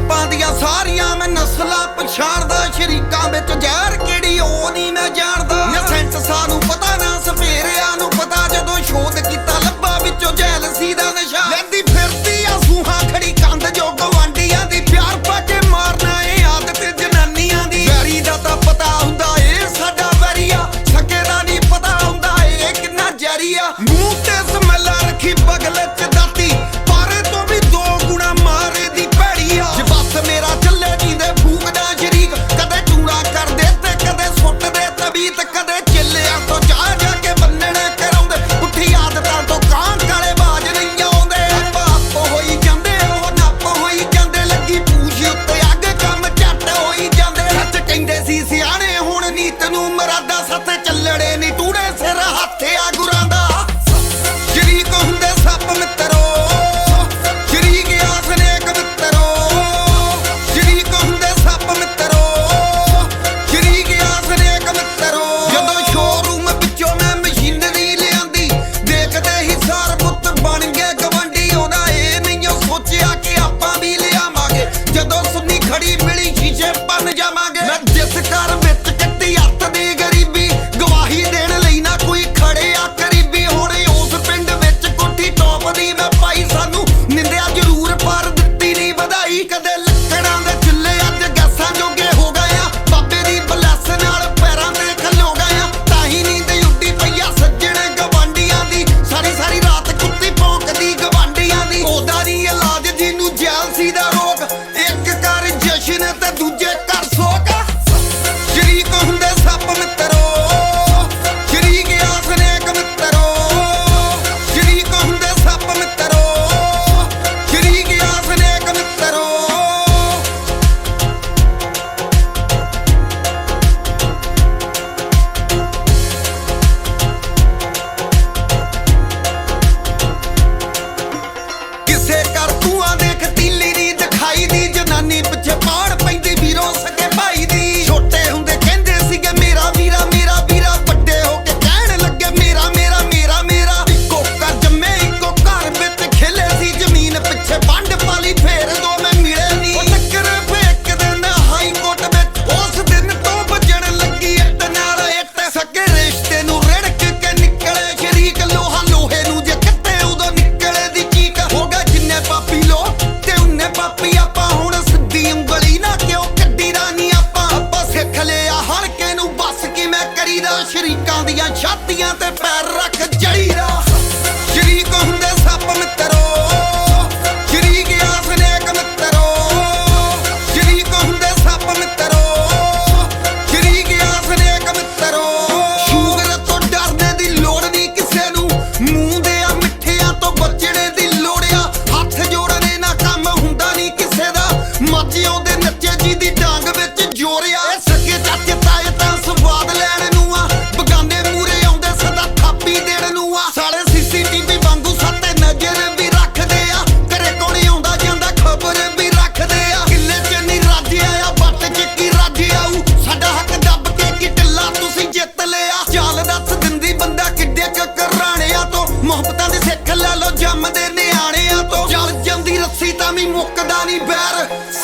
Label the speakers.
Speaker 1: आपां दियां सारियां मैं नस्लां पछाणदा, शरीकां विच जहर किहड़ी ओह नहीं मैं जाणदा। ना सेंस सानू पता ना सफेरिਆਂ नू पता, जदों शोध कीता लब्बा विचों जैलसी दा नशा। लैंदी फिरदी आ सूहां खड़ी कंध जो गवांढियां दी, प्यार पा के मारना ए आदत जनानियां दी। वैरी दा तां पता हुंदा ए साडा वैरिया, सके दा नहीं पता हुंदा ए किन्ना जहरीआ। मूंह ते समैला रखी बगल च दाती, पारे तो भी दो गुणा मारे दी भैड़ी आ। जे बस मेरा चले जींदे फूकदा शरीक, कदे चूड़ा कर दे ते कदे सुੱਟ दे तबीत, कदे चिल्लियां तो जा जा के बन्नणे कराउंदे। पुट्ठी आदतां तो ਕਾਂ ਕਾਲੇ ਬਾਜ नहीं आउंदे। पाप होई जांदे ओह नप होई जांदे, लगी पूछ उत्ते अग कम झट होई जांदे। सच कहिंदे सी सियाणे हुण नीत नू मरादा, सत ਚੱਲੜੇ नी टूड़े सिर हत्थ आ गुरां दा। शरीक हुंदे सप मित्रो, शरीक आस नेक मित्रो। शरीक हुंदे सप मित्रो, शरीक आस नेक मित्रो। जदों शोरूम विचों मैं मशीनरी लिआंदी, देखदे ही सार पुੱਤ बन गए गवांढी। ओहदा ਇਹ नहीं सोचिया कि आपां भी लिआवांगे, जदों सुन्नी खड़ी मिली शीशे बन जावांगे। मैं जिस घर विच कट्टी हੱਥ ਦੀ गरीबी, गवाही देण ਲਈ ना कोई खड़े आ करीबी। हुण उस पिंड विच कोठी टॉप दी मैं पाई, सानू निंदिया जरूर पर दित्ती नहीं ਵਧਾਈ। कदे ਲੱਕੜਾਂ ਦੇ ਚੁੱਲ੍ਹੇ अज गैसां जोगे हो गए आ, बाबे दी बलैस नाल पैरां ते खलो गए आ। ताही नींद उड्डी पई आ सज्जण गवांढियां दी, सारी सारी रात कुत्ती भौंकदी गवांढियां दी। ओहदा नी इलाज जिन्नू जैलसी दा रोग, एक कर जशन ते दूजे कर सोक। शरीक हुंदे सप मित्रो, शरीक आस नेक मित्रो। शरीक हुंदे सप मित्रो, शरीक आस नेक मित्रो। ਕਿਸੇ ਕਰ ਤੂੰ ਦੇਖ ਤੀਲੀ ਦੀ ਦਿਖਾਈ ਦੀ, ਜਨਾਨੀ ਪਿੱਛੇ ਪਾੜ ਪੈਂਦੀ ਵੀਰੋਂ ਸਕੇ ਭਾਈ ਦੀ। ਛੋਟੇ ਹੁੰਦੇ ਕਹਿੰਦੇ ਸੀਗੇ ਮੇਰਾ ਵੀਰਾ ਮੇਰਾ ਵੀਰਾ, ਵੱਡੇ ਹੋ ਕੇ ਕਹਿਣ ਲੱਗੇ ਮੇਰਾ ਮੇਰਾ ਮੇਰਾ ਮੇਰਾ। ਇੱਕੋ ਘਰ ਜੰਮੇ ਇੱਕੋ ਘਰ ਵਿੱਚ ਖੇਲੇ ਸੀ, ਜ਼ਮੀਨ ਪਿੱਛੇ ਵੰਡ ਪਾਲੀ ਫੇਰ ਦੋ ਮੈਂ ਮਿਲੇ ਨਹੀਂ। ਉਹ ਟੱਕਰ ਫੇਕ ਦਿੰਦਾ ਹਾਈ ਕੋਰਟ ਵਿੱਚ, ਉਸ ਦਿਨ ਤੋਂ ਵੱਜਣ ਲੱਗੀ ਇੱਟ ਨਾਲ ਇੱਟ। ਸਕੇ ਰਿਸ਼ਤੇ ਨੂੰ ਰਿੜਕ ਕੇ ਨਿਕਲੇ ਸ਼ਰੀਕ, ਲੋਹਾ ਲੋਹੇ ਨੂੰ ਜੇ ਕੱਟੇ ਉਦੋਂ ਨਿਕਲੇ ਦੀ ਚੀਕ। ਹੋ ਗਿਆ ਜਿੰਨੇ ਪਾਪੀ ਲੋ ਤੇ ਉਹਨੇ ਪਾਪੀ ਆਪਾਂ, ਹੁਣ ਸਿੱਧੀ ਉਂਗਲੀ ਨਾ ਕਿਉਂ ਕੱਢੀ ਦਾ ਨਹੀਂ ਆਪਾਂ। ਆਪਾਂ ਸਿੱਖ ਲਿਆ ਹਲਕੇ ਨੂੰ ਬਸ ਕਿਵੇਂ ਕਰੀਦਾ, ਸ਼ਰੀਕਾਂ ਦੀਆਂ ਛਾਤੀਆਂ ਤੇ ਪੈਰ ਰੱਖ ਜੜੀਦਾ। ਸ਼ਰੀਕ ਹੁੰਦੇ ਸੱਪ ਮਿੱਤਰੋ, ਸ਼ਰੀਕ ਆਸ ਨੇਕ ਮਿੱਤਰੋ। ਸ਼ਰੀਕ ਹੁੰਦੇ ਸੱਪ ਮਿੱਤਰੋ, ਸ਼ਰੀਕ ਆਸ ਨੇਕ ਮਿੱਤਰੋ। ਸ਼ੂਗਰ ਤੋਂ ਡਰਨੇ ਦੀ ਲੋੜ ਨਹੀਂ ਕਿਸੇ ਨੂੰ, ਮੂੰਹ ਦੇ ਆ ਮਿੱਠਿਆਂ ਤੋਂ ਬਚਣੇ ਦੀ ਲੋੜ ਆ। ਹੱਥ ਜੋੜਨੇ ਨਾ ਕੰਮ ਹੁੰਦਾ ਨਹੀਂ ਕਿਸੇ ਦਾ, ਮੱਝ ਆਉਂਦੇ ਨੱਚੇ ਜੀ ਦੀ ਡਾਂਗ ਵਿੱਚ ਜੋਰਿਆ। ਇਹ ਸਕੇ ਚਾਚੇ ਤਾਏ ਤਾਂ ਸਵਾਦ ਲੈਣ ਨੂੰ ਆ, ਬਗਾਨੇ ਮੂਰੇ ਆਉਂਦੇ ਸਦਾ ਥਾਪੀ ਦੇਣ ਨੂੰ ਆ। ਸਾਲੇ CCTV ਵਾਂਗੂ ਸਾਤੇ ਨਜ਼ਰ ਵੀ ਰੱਖਦੇ ਆ, ਘਰੇ ਕੋਲ ਆਉਂਦਾ ਜਾਂਦਾ ਖਬਰ ਵੀ ਰੱਖਦੇ ਆ। ਕਿੱਲੇ 'ਚ ਨਹੀਂ ਰਾਜਿਆ ਆ, ਵੱਟ 'ਚ ਕੀ ਰਾਜ ਆਊ, ਸਾਡਾ ਹੱਕ ਦੱਬ ਕੇ ਕੀ ਢਿੱਲਾ ਤੁਸੀਂ ਜਿੱਤ ਲਿਆ। ਚਾਲ ਦੱਸ ਦਿੰਦੀ ਬੰਦਾ ਕਿੱਡੇ ਕੁ ਘਰਾਣਿਆਂ ਤੋਂ, ਮੁਹੱਬਤਾਂ ਦੀ ਸਿੱਖ ਲੈ ਲੋ ਜੰਮਦੇ ਨਿਆਣਿਆਂ ਤੋਂ। ਚੱਲ ਜਾਂਦੀ ਰੱਸੀ ਤਾਂ ਵੀ ਮੁੱਕਦਾ ਨਹੀਂ ਬੈਰ,